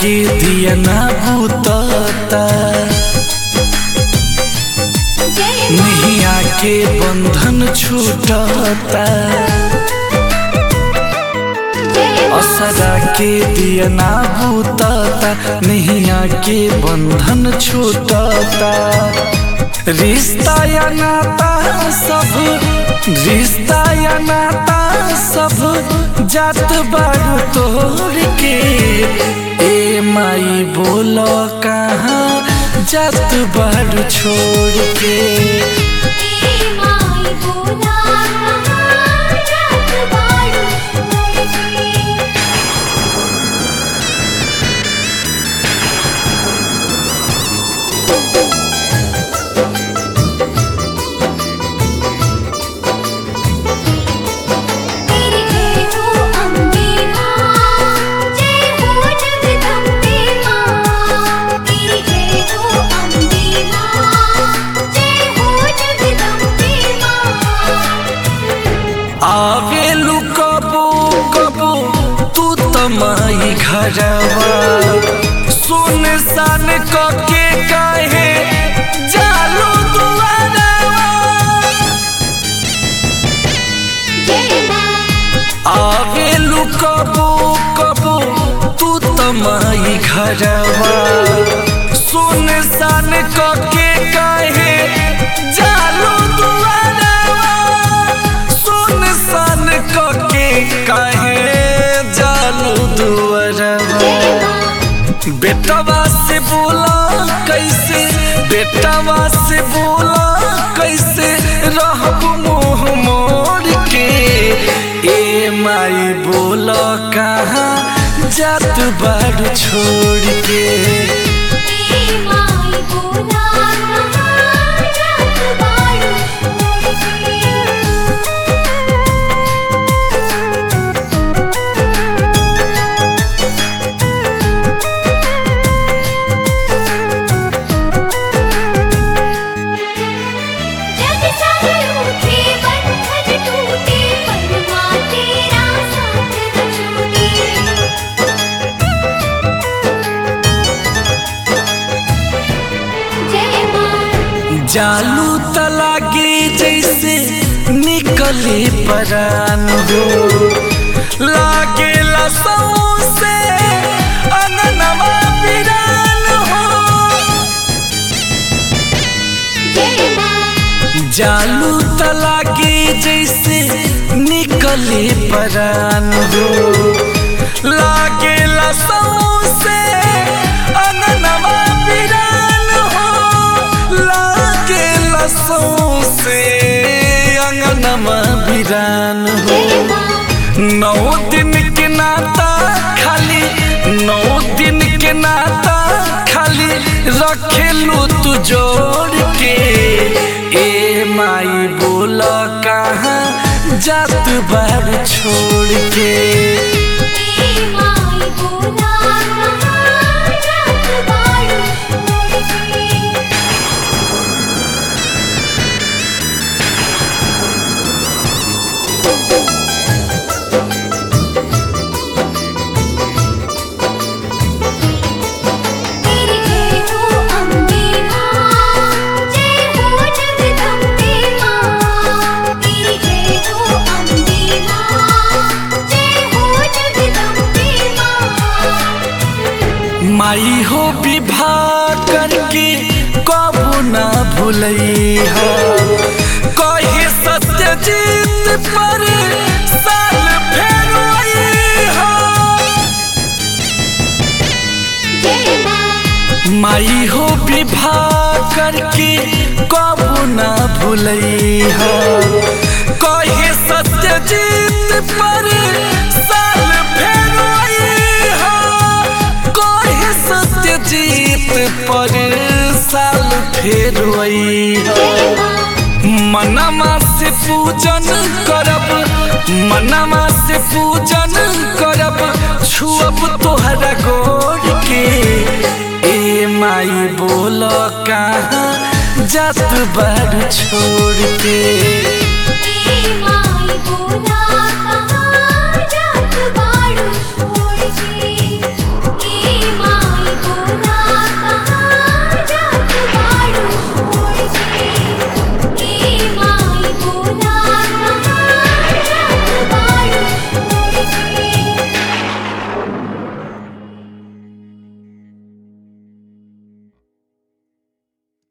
के दिया ना भूतता, नहीं आके बंधन छूटता। असरा के दिया ना भूतता, नहीं आके बंधन छूटता। रिश्ता या नाता सब, रिश्ता या नाता सब जात बारू तोड़ के। ए माई बोलो कहाँ जात बारू छोड़ के। ए माई बोला कहाँ जात बारू छोड़ के। आवेलू कबो कबो तू तमाई घरवा, सुन सान के काहे जालू दुआरवा। आवेलू कबो कबो तू तमाई घरवा, सुन सान के काहे जालू दुआरवा। के काहे जालू दुआरवा। बेटवा से बोला कैसे, बेटवा से बोला कैसे रहब मुँह मोड़ के। ए माई बोला कहाँ जात बारू छोड़ के। ए माई बोला कहाँ जात बारू छोड़ के। जालू तलागे जैसे निकले परान हो, लागे लसौ से अननवा बिरान हो। जालू तलागे जैसे निकले परान हो, लागे लसौ से अननवा बिरान हो। लागे लसौ से अंगनमा बिरान हो। 9 दिन के नाता खाली, 9 दिन के नाता खाली रखेलू तू जोड़ के। ए माई बोला कहाँ जात बारू छोड़ के। ए माई बोला कहाँ जात बारू छोड़ के। माई हो विवाह करके कबू ना भूलैहा, कहे सत्यजीत पर साल फेर अइहा। माई हो विवाह करके कबू ना भूलैहा, कहे सत्यजीत पर साल फेर अइहा। कहे सत्यजीत पर साल फेर अइहा। मनमा से पूजन करब, मनमा से पूजन करब, छुअब तोहरा गोर के। ए माई बोल कहाँ जात बारू छोड़ के।